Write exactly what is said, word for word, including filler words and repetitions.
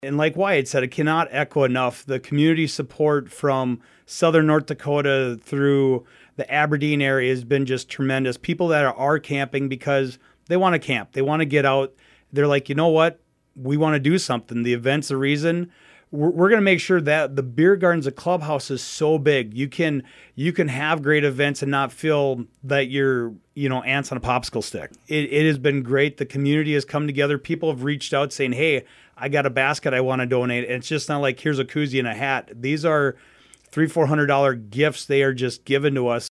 And like Wyatt said, it cannot echo enough the community support from southern North Dakota through the Aberdeen area has been just tremendous. People that are, are camping because they want to camp, they want to get out. They're like, you know what? We want to do something. The event's the reason. We're, we're going to make sure that the beer gardens, the clubhouse is so big. You can you can have great events and not feel that you're, you know, ants on a popsicle stick. It, it has been great. The community has come together. People have reached out saying, hey, I got a basket I want to donate. And it's just not like, here's a koozie and a hat. These are three, four hundred dollar gifts they are just given to us.